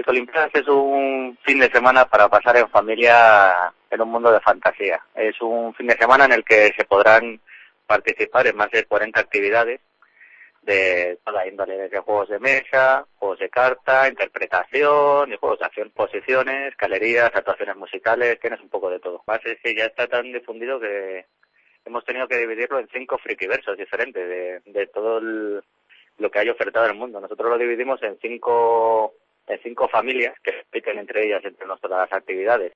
Las Olimpiadas es un fin de semana para pasar en familia en un mundo de fantasía. Es un fin de semana en el que se podrán participar en más de 40 actividades de toda índole, desde juegos de mesa, juegos de carta, interpretación, y juegos de acción, posiciones, galerías, actuaciones musicales, tienes un poco de todo. Más es que ya está tan difundido que hemos tenido que dividirlo en 5 frikiversos diferentes de todo lo que hay ofertado en el mundo. Nosotros lo dividimos en cinco familias que expliquen entre ellas, entre nuestras actividades.